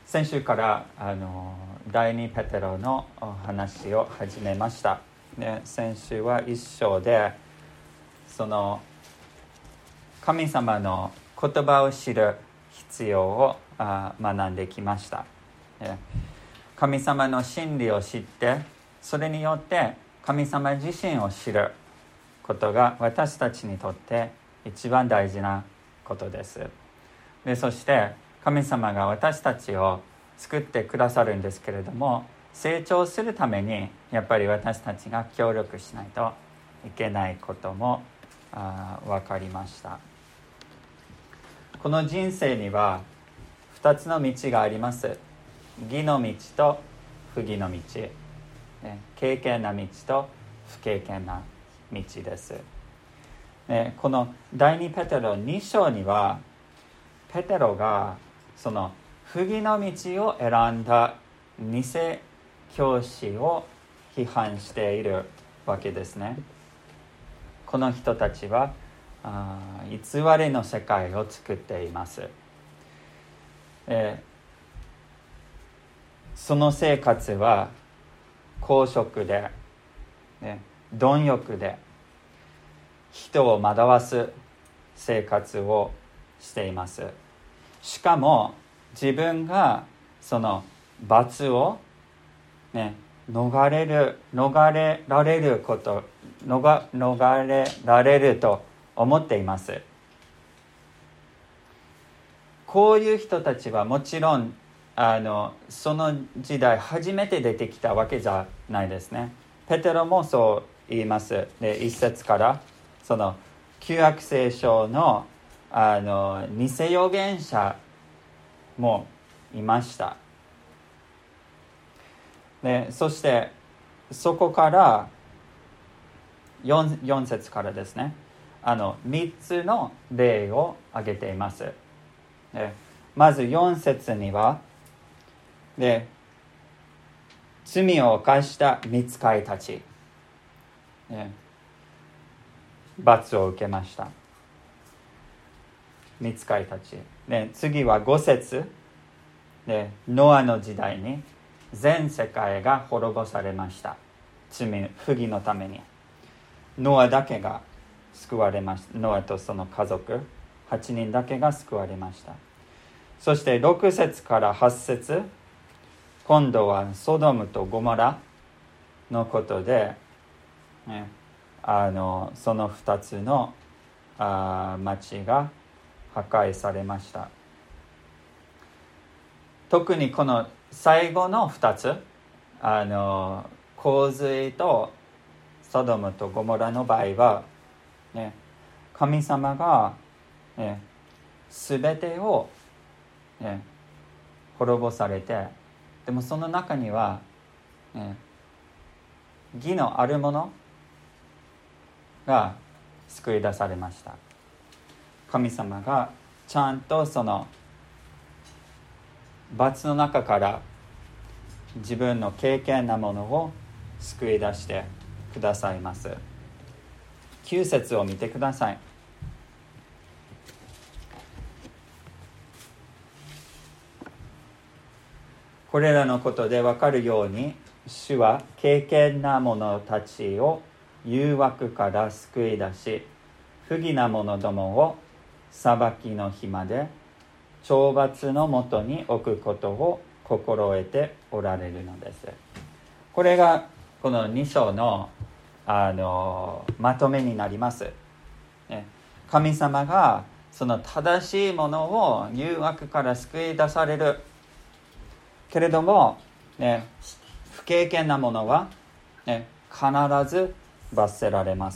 先週から第2ペテロの話を始めました。で、先週は一章でその神様の言葉を知る必要を学んできました。神様の真理を知って、それによって神様自身を知ることが私たちにとって一番大事なことです。で、そして神様が私たちを作ってくださるんですけれども、成長するためにやっぱり私たちが協力しないといけないことも分かりました。この人生には2つの道があります。義の道と不義の道、敬虔な道と不敬虔な道です。この第2ペテロ2章にはペテロがその不義の道を選んだ偽教師を批判しているわけですね。この人たちは偽りの世界を作っています。その生活は公職で、貪欲で人を惑わす生活をしています。しかも自分がその罰を、逃れられると思っています。こういう人たちはもちろんその時代初めて出てきたわけじゃないですね。ペテロもそう言います。で、一節からその旧約聖書の偽預言者もいました。で、そしてそこから 4節からですね、3つの例を挙げています。で、まず4節には罪を犯した御使いたち、罰を受けました。御使いたち。で、次は5節で、ノアの時代に全世界が滅ぼされました。不義のために。ノアだけが救われました。ノアとその家族8人だけが救われました。そして6節から8節、今度はソドムとゴモラのことで、その2つの町が破壊されました。特にこの最後の2つ、洪水とソドムとゴモラの場合は、神様が、全てを、滅ぼされて、でもその中には、義のあるものが救い出されました。神様がちゃんとその罰の中から自分の敬虔なものを救い出してくださいます。9節を見てください。これらのことで分かるように、主は敬虔な者たちを誘惑から救い出し、不義な者どもを裁きの日まで懲罰のもとに置くことを心得ておられるのです。これがこの2章の、まとめになります。神様がその正しいものを誘惑から救い出されるけれども、不敬虔なものは、必ず罰せられます。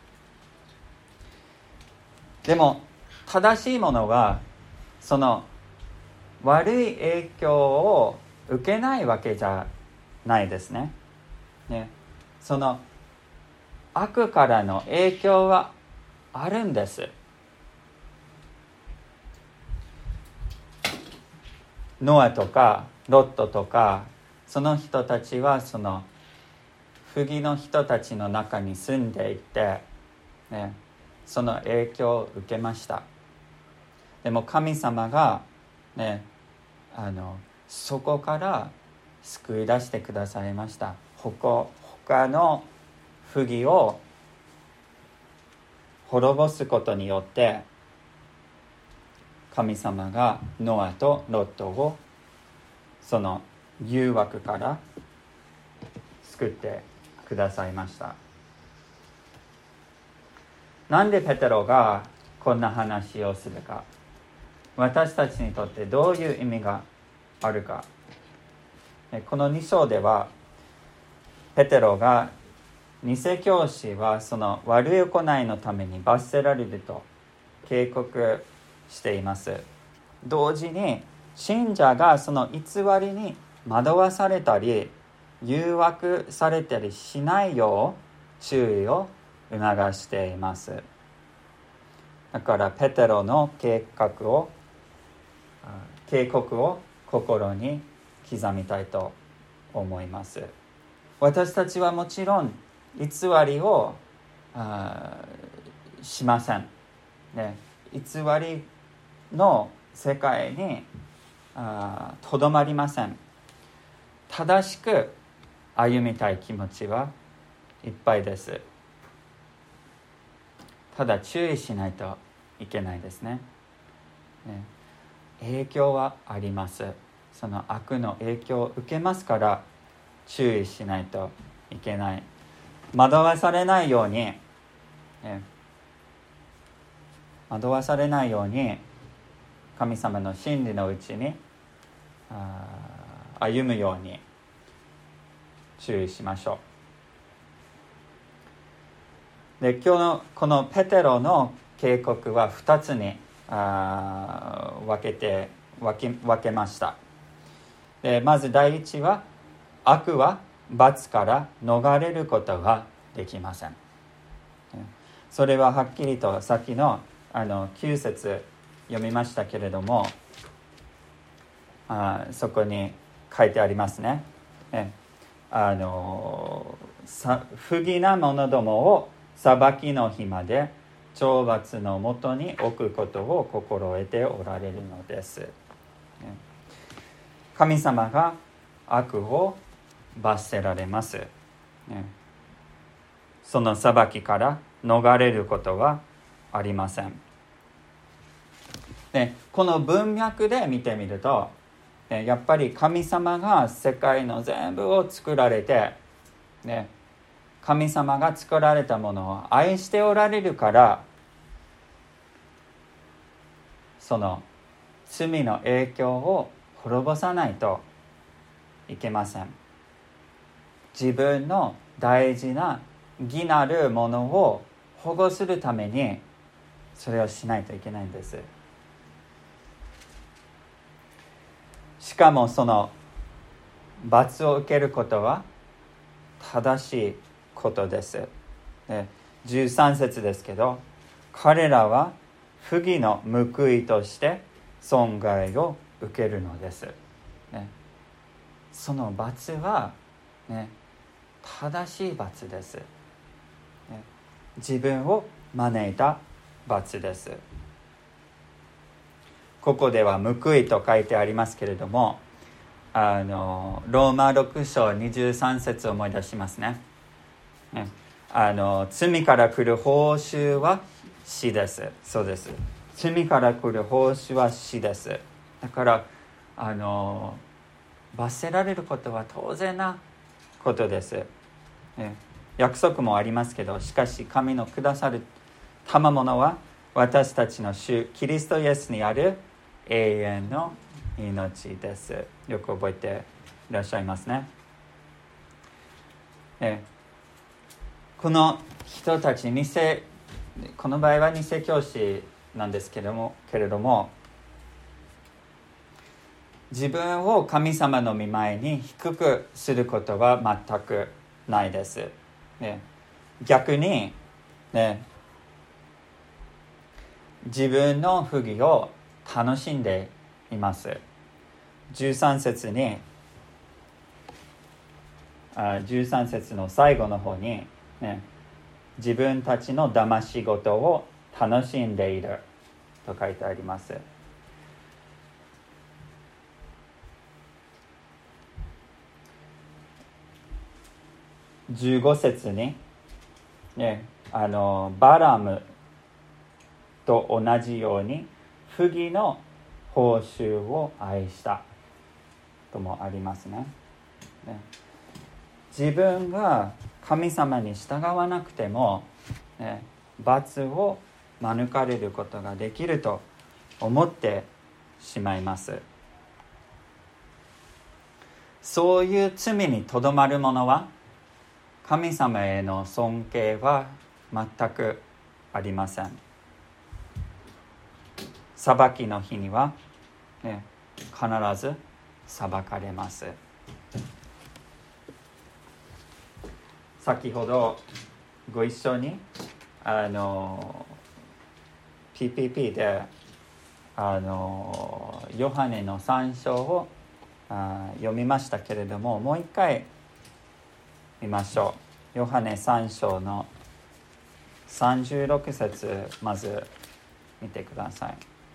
でも正しいものはその悪い影響を受けないわけじゃないですね。その悪からの影響はあるんです。ノアとかロットとかその人たちはその不義の人たちの中に住んでいて、その影響を受けました。でも神様が、 そこから救い出してくださいました。他の不義を滅ぼすことによって神様がノアとロットをその誘惑から救ってくださいました。なんでペテロがこんな話をするか、私たちにとってどういう意味があるか。この2章ではペテロが偽教師はその悪い行いのために罰せられると警告しています。同時に信者がその偽りに惑わされたり誘惑されたりしないよう注意を促しています。だからペテロの警告を心に刻みたいと思います。私たちはもちろん偽りをしません、偽りの世界にとどまりません。正しく歩みたい気持ちはいっぱいです。ただ注意しないといけないですね。影響はあります。その悪の影響を受けますから注意しないといけない。惑わされないように、神様の真理のうちに歩むように注意しましょう。で、今日のこのペテロの警告は2つに分けました。で、まず第一は、悪は罰から逃れることができません。それははっきりとさっきの9節読みましたけれども、そこに書いてありますね。不義な者どもを裁きの日まで懲罰のもとに置くことを心得ておられるのです。神様が悪を罰せられます。その裁きから逃れることはありません。この文脈で見てみると、やっぱり神様が世界の全部を作られて、神様が作られたものを愛しておられるから、その罪の影響を滅ぼさないといけません。自分の大事な義なるものを保護するためにそれをしないといけないんです。しかもその罰を受けることは正しいことです。13節ですけど、彼らは不義の報いとして損害を受けるのです。その罰は、正しい罰です。自分を招いた罰です。ここでは報いと書いてありますけれども、ローマ6章23節を思い出しますね。罪から来る報酬は死です。そうです。罪から来る報酬は死です。だから罰せられることは当然なことです。約束もありますけど、しかし神のくださる賜物は私たちの主キリストイエスにある永遠の命です。よく覚えていらっしゃいますね。この人たちこの場合は偽教師なんですけれども、自分を神様の御前に低くすることは全くないです。逆に、自分の不義を楽しんでいます。13節の最後の方に、自分たちの騙し事を楽しんでいると書いてあります。 15節に、ね、バラムと同じように不義の報酬を愛したともありますね。自分が神様に従わなくても、罰を免れることができると思ってしまいます。そういう罪にとどまる者は神様への尊敬は全くありません。裁きの日には、必ず裁かれます。先ほどご一緒にPPP でヨハネの3章を読みましたけれども、もう一回見ましょう。ヨハネ3章の36節まず見てください。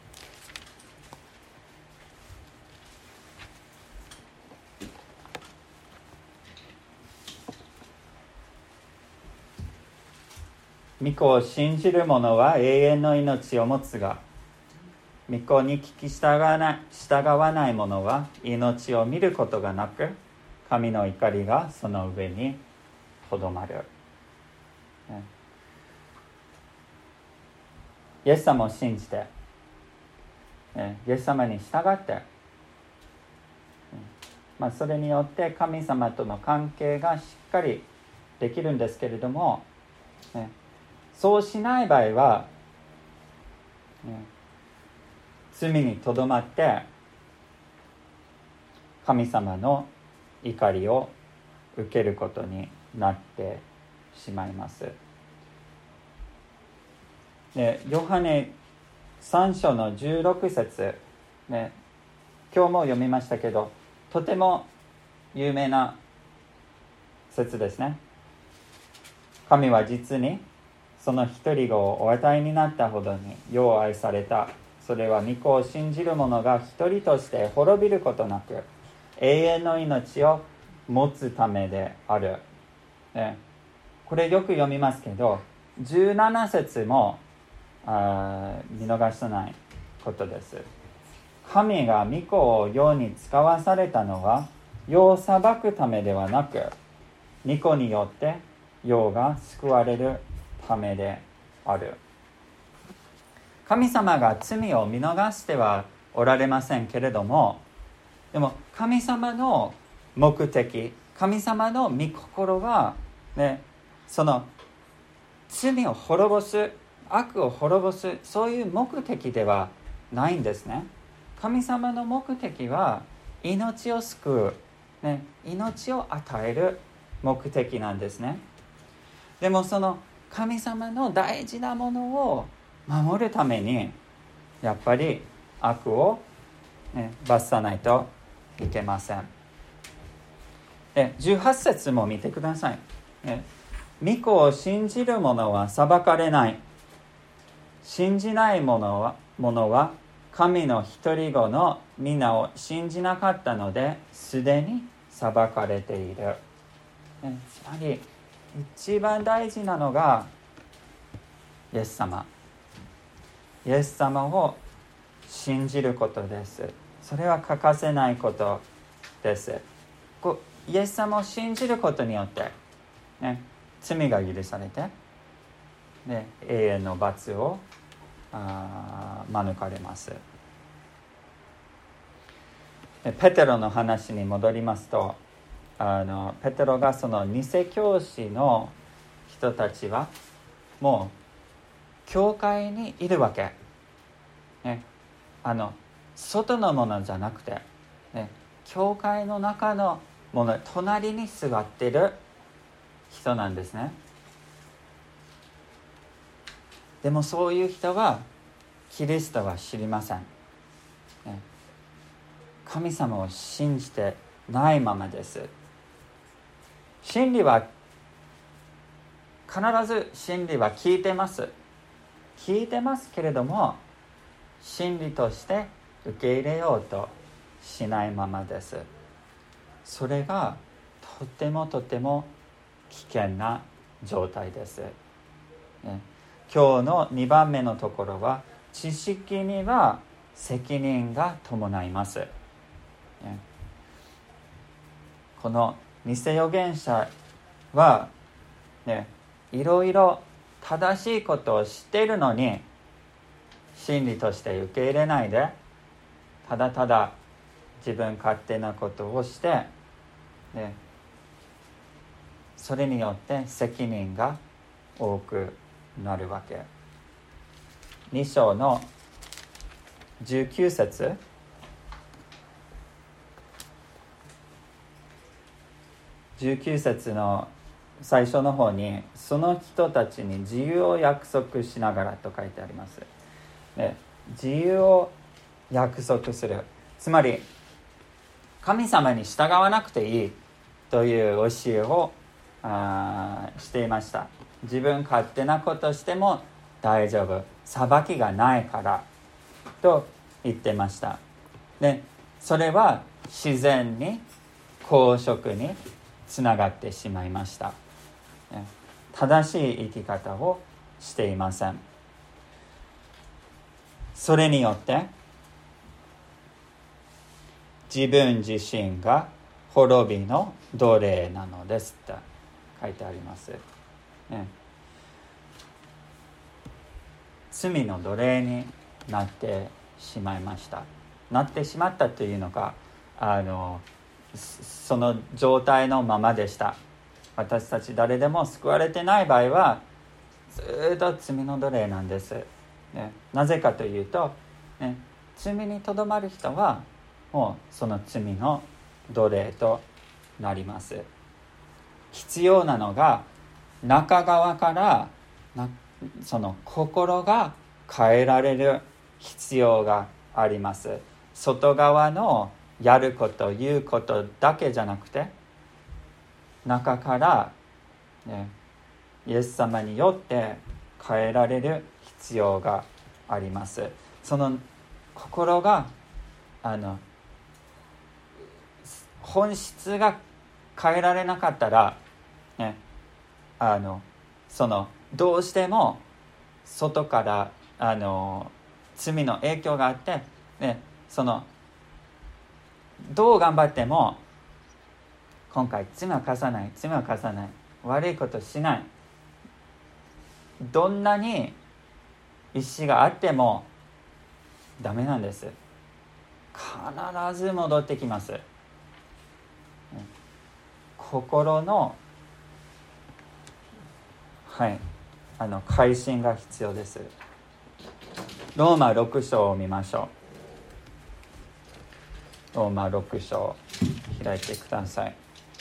御子を信じる者は永遠の命を持つが、御子に聞き従わない者は命を見ることがなく、神の怒りがその上にとどまる。イエス様を信じて、イエス様に従って、それによって神様との関係がしっかりできるんですけれども、そうしない場合は、罪にとどまって神様の怒りを受けることになってしまいます。で、ヨハネ3章の16節、今日も読みましたけど、とても有名な説ですね。神は実にその一人子をお与えになったほどに世を愛された。それは御子を信じる者が一人として滅びることなく永遠の命を持つためである。これよく読みますけど、17節も見逃さないことです。神が御子を世に使わされたのは世を裁くためではなく、御子によって世が救われるためである。神様が罪を見逃してはおられませんけれども、でも神様の目的、神様の御心は、その罪を滅ぼす、悪を滅ぼす、そういう目的ではないんですね。神様の目的は命を救う、命を与える目的なんですね。でもその神様の大事なものを守るためにやっぱり悪を、罰さないといけません。18節も見てください。御子を信じる者は裁かれない。信じない者は神の一人子の皆を信じなかったのですでに裁かれている。つまり一番大事なのがイエス様。イエス様を信じることです。それは欠かせないことです。イエス様を信じることによって、罪が許されて、永遠の罰を免れます。ペテロの話に戻りますと、ペテロがその偽教師の人たちはもう教会にいるわけ、外のものじゃなくて、教会の中のもの、隣に座っている人なんですね。でもそういう人はキリストは知りません。神様を信じてないままです。真理は必ず真理は聞いてます。聞いてますけれども、真理として受け入れようとしないままです。それがとてもとても危険な状態です、ね、今日の2番目のところは、知識には責任が伴います、ね、この偽預言者は、ね、いろいろ正しいことを知っているのに真理として受け入れないで、ただただ自分勝手なことをして、ね、それによって責任が多くなるわけ。2章の19節、19節の最初の方に、その人たちに自由を約束しながらと書いてあります。で、自由を約束する、つまり神様に従わなくていいという教えをしていました。自分勝手なことしても大丈夫、裁きがないからと言ってました。で、それは自然に公職につながってしまいました。正しい生き方をしていません。それによって自分自身が滅びの奴隷なのですと書いてあります、ね、罪の奴隷になってしまいました。なってしまったというのか、その状態のままでした。私たち誰でも救われてない場合はずっと罪の奴隷なんです、ね、なぜかというと、ね、罪にとどまる人はもうその罪の奴隷となります。必要なのが中側からその心が変えられる必要があります。外側のやること言うことだけじゃなくて、中から、ね、イエス様によって変えられる必要があります。その心が本質が変えられなかったら、ね、どうしても外から罪の影響があって、ね、どう頑張っても今回罪は犯さない、悪いことしない、どんなに意志があってもダメなんです。必ず戻ってきます。心の改心が必要です。ローマ6章を見ましょう。ローマ6章開いてください。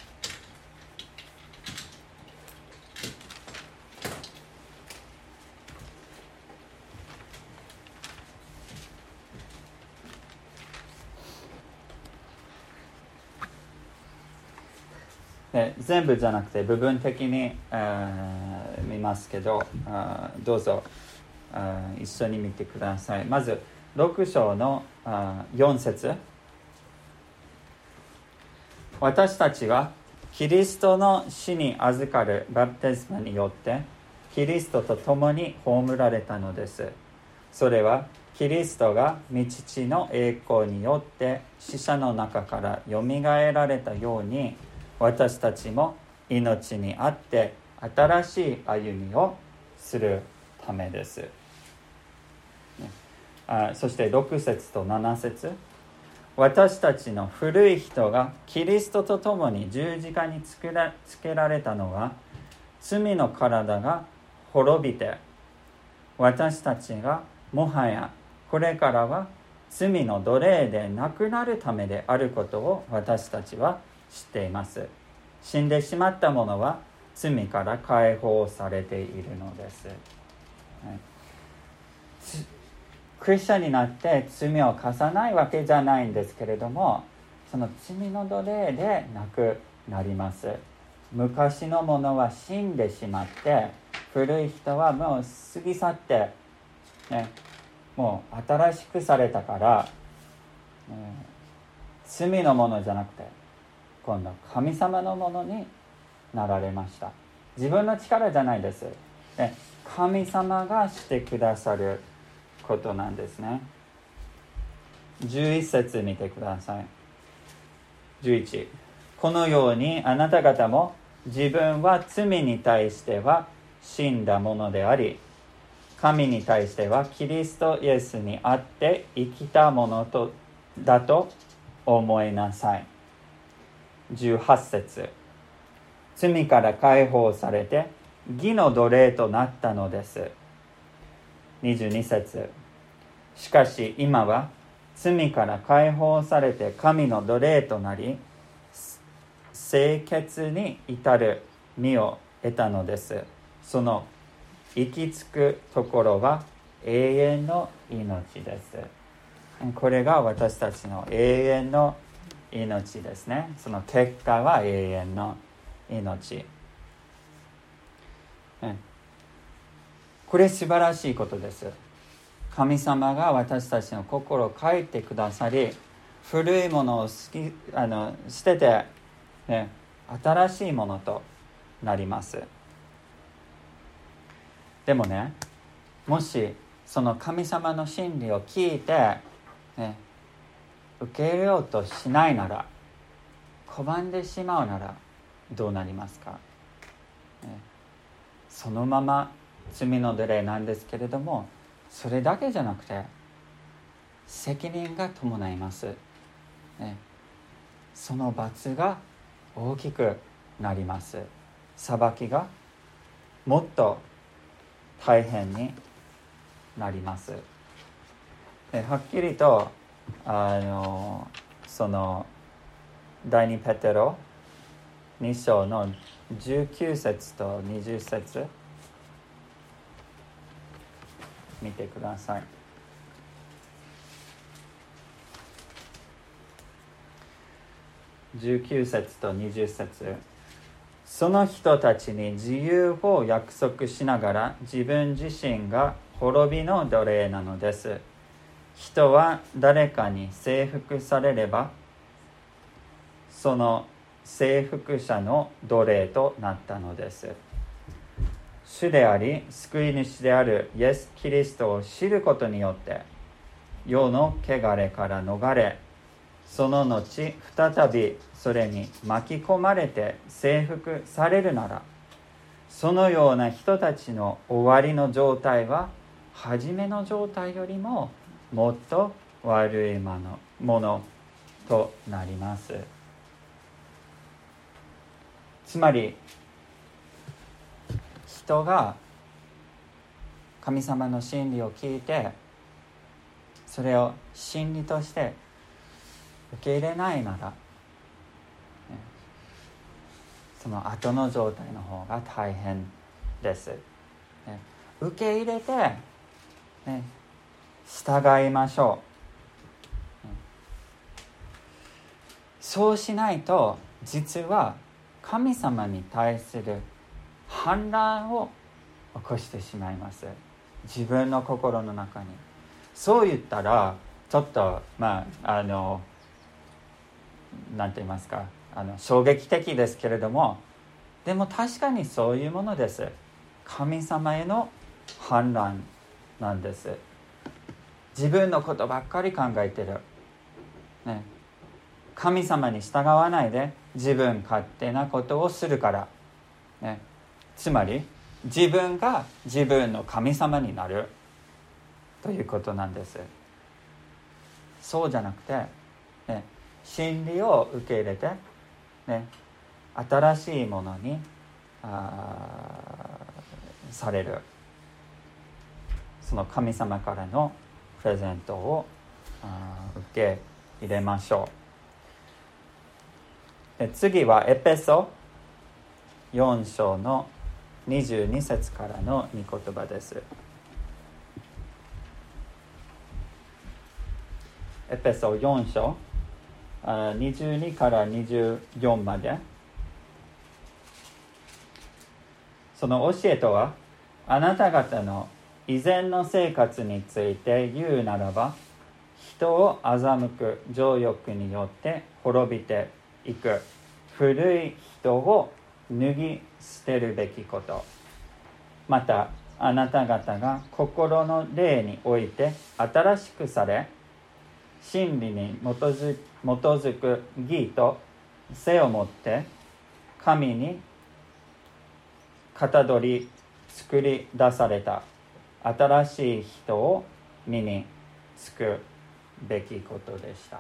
全部じゃなくて部分的に、見ますけど、どうぞ一緒に見てください。まず6章の4節、私たちはキリストの死に預かるバプテスマによってキリストと共に葬られたのです。それはキリストが御父の栄光によって死者の中からよみがえられたように、私たちも命にあって新しい歩みをするためです。そして6節と7節、私たちの古い人がキリストと共に十字架につけられたのは、罪の体が滅びて私たちがもはやこれからは罪の奴隷でなくなるためであることを私たちは知っています。死んでしまった者は罪から解放されているのです。クリスチャンになって罪を犯さないわけじゃないんですけれども、その罪の奴隷でなくなります。昔のものは死んでしまって、古い人はもう過ぎ去って、ね、もう新しくされたから、罪のものじゃなくて今度神様のものになられました。自分の力じゃないです。神様がしてくださることなんですね。11節見てください。11、このようにあなた方も自分は罪に対しては死んだものであり、神に対してはキリストイエスにあって生きたものだと思いなさい。18節、罪から解放されて義の奴隷となったのです。22節、しかし今は罪から解放されて神の奴隷となり、清潔に至る身を得たのです。その行き着くところは永遠の命です。これが私たちの永遠の命ですね。その結果は永遠の命。これ素晴らしいことです。神様が私たちの心を変えてくださり、古いものを捨てて、新しいものとなります。でもね、もしその神様の真理を聞いて、受け入れようとしないなら、拒んでしまうならどうなりますか？そのまま罪の奴隷なんですけれども、それだけじゃなくて責任が伴います。その罰が大きくなります。裁きがもっと大変になります。はっきりとその第2ペテロ2章の19節と20節見てください。19節と20節、その人たちに自由を約束しながら自分自身が滅びの奴隷なのです。人は誰かに征服されれば、その征服者の奴隷となったのです。主であり救い主であるイエス・キリストを知ることによって世の汚れから逃れ、その後再びそれに巻き込まれて征服されるなら、そのような人たちの終わりの状態は初めの状態よりももっと悪いものとなります。つまり人が神様の真理を聞いて、それを真理として受け入れないなら、その後の状態の方が大変です。受け入れて、従いましょう。そうしないと、実は神様に対する反乱を起こしてしまいます。自分の心の中に。そう言ったらちょっとなんて言いますか、衝撃的ですけれども、でも確かにそういうものです。神様への反乱なんです。自分のことばっかり考えてる、神様に従わないで自分勝手なことをするから、つまり自分が自分の神様になるということなんです。そうじゃなくて、真理を受け入れて、新しいものにされる、その神様からのプレゼントを受け入れましょう。次はエペソ4章の22節からの御言葉です。エペソ4章22から24まで。その教えとは、あなた方の以前の生活について言うならば、人を欺く情欲によって滅びていく古い人を脱ぎ捨てるべきこと、またあなた方が心の霊において新しくされ、真理に基づく義と背を持って神にかたどり作り出された新しい人を身につくべきことでした。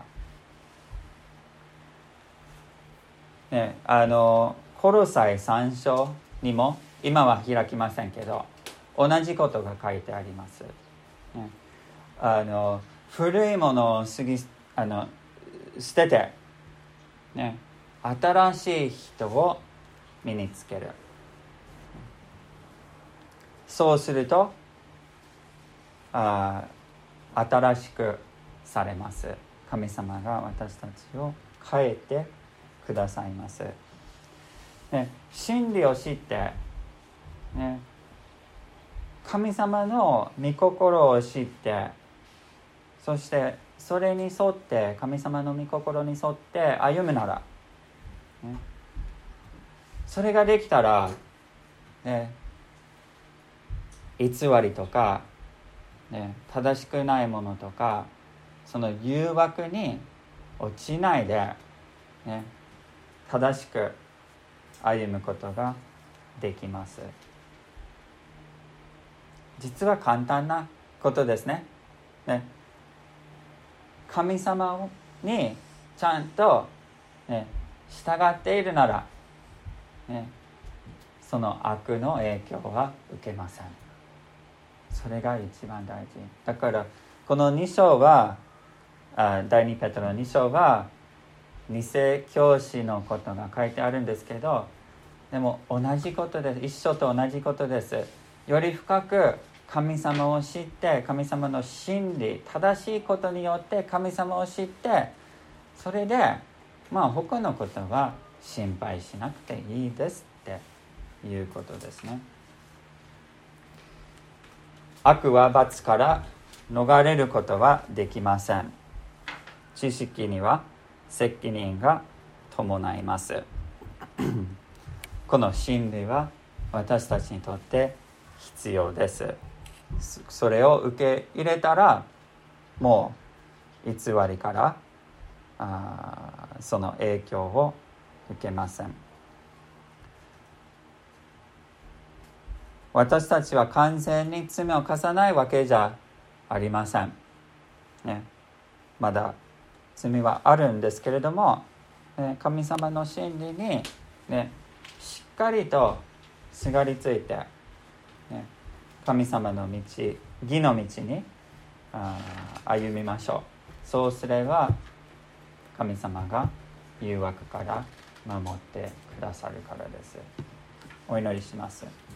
ね、コロサイ3章にも今は開きませんけど同じことが書いてあります。ね、古いものを捨てて、ね、新しい人を身につける。そうすると新しくされます。神様が私たちを変えてくださいます。ね、真理を知って、ね、神様の御心を知って、そしてそれに沿って神様の御心に沿って歩むなら、ね、それができたら、ね、偽りとか、ね、正しくないものとかその誘惑に落ちないで、ね、正しく歩むことができます。実は簡単なことですね。ね、神様にちゃんと、ね、従っているなら、ね、その悪の影響は受けません。それが一番大事だから、この2章は第2ペテロ2章は偽教師のことが書いてあるんですけど、でも同じことです。一緒と同じことです。より深く神様を知って、神様の真理、正しいことによって神様を知って、それで他のことは心配しなくていいですっていうことですね。悪は罰から逃れることはできません。知識には責任が伴いますこの真理は私たちにとって必要です。それを受け入れたら、もう偽りからその影響を受けません。私たちは完全に罪を犯さないわけじゃありません、ね、まだ罪はあるんですけれども、神様の真理に、ね、しっかりとすがりついて、ね、神様の道、義の道に歩みましょう。そうすれば神様が誘惑から守ってくださるからです。お祈りします。